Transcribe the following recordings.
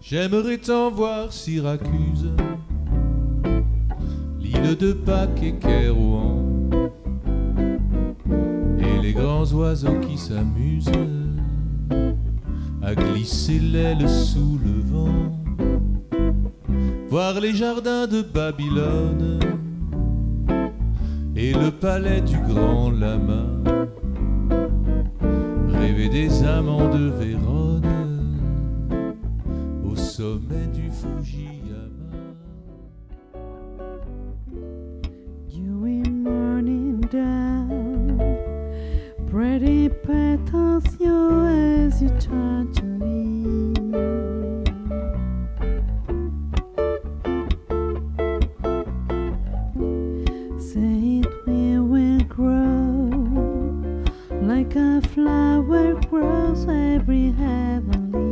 J'aimerais tant voir Syracuse, l'île de Pâques et Kérouan, et les grands oiseaux qui s'amusent à glisser l'aile sous le vent. Voir les jardins de Babylone et le palais du grand lama, rêver des amants de Vérone au sommet du Fujiyama. Dewy morning down, pretty petals you as you turn to me. Say it we will grow like a flower grows every heavenly.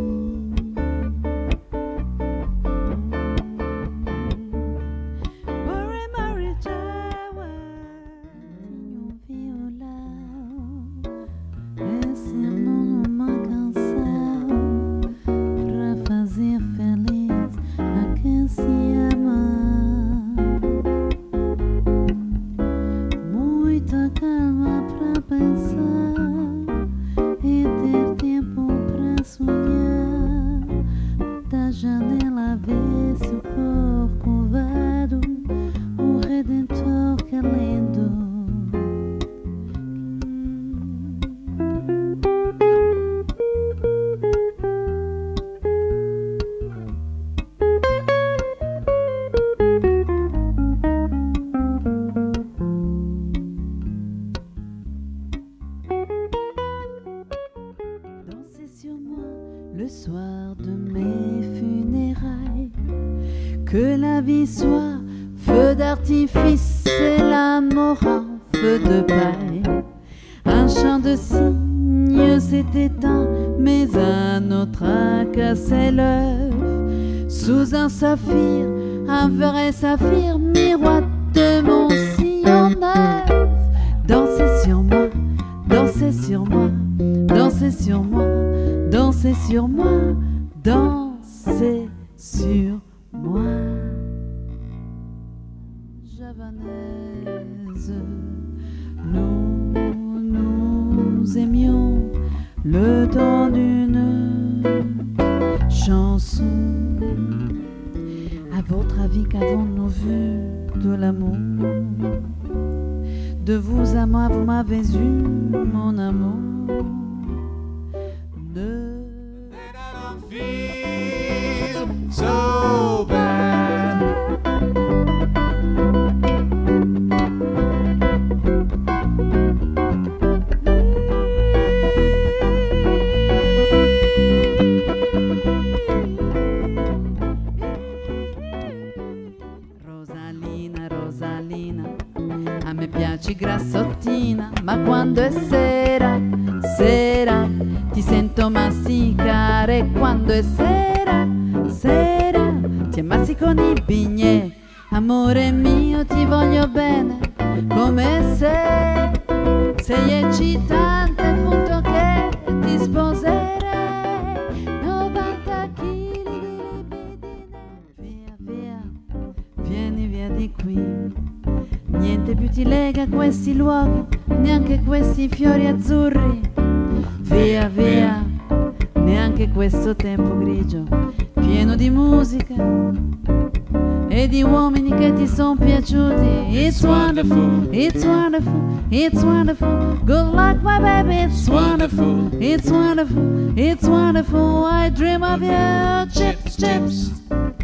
Le soir de mes funérailles, que la vie soit feu d'artifice et l'amour en feu de paille. Un chant de cygne s'est éteint, mais un autre a cassé l'œuf. Sous un saphir, un vrai saphir, miroite de mon sillon neuf. Dansez sur moi, dansez sur moi, dansez sur moi, dansez sur moi, dansez sur moi. Javanaise, nous aimions le temps d'une chanson. À votre avis, qu'avons-nous vu de l'amour? De vous à moi, vous m'avez eu, mon amour. And I don't feel so bad. Rosalina, Rosalina, a me piaci grassottina, ma quando è sera, sera, ti sento masticare. Quando è sera, sera, ti ammazzi con i bignè. Amore mio, ti voglio bene, come se sei eccitante, al punto che ti sposerei. 90 chili di libidine. Via, via, vieni via di qui. Niente più ti lega a questi luoghi, neanche questi fiori azzurri. Via, via, neanche questo tempo grigio, pieno di musica e di uomini che ti son piaciuti. It's wonderful, it's wonderful, it's wonderful. Good luck, my baby, it's wonderful, it's wonderful, it's wonderful. I dream of you, chips, chips.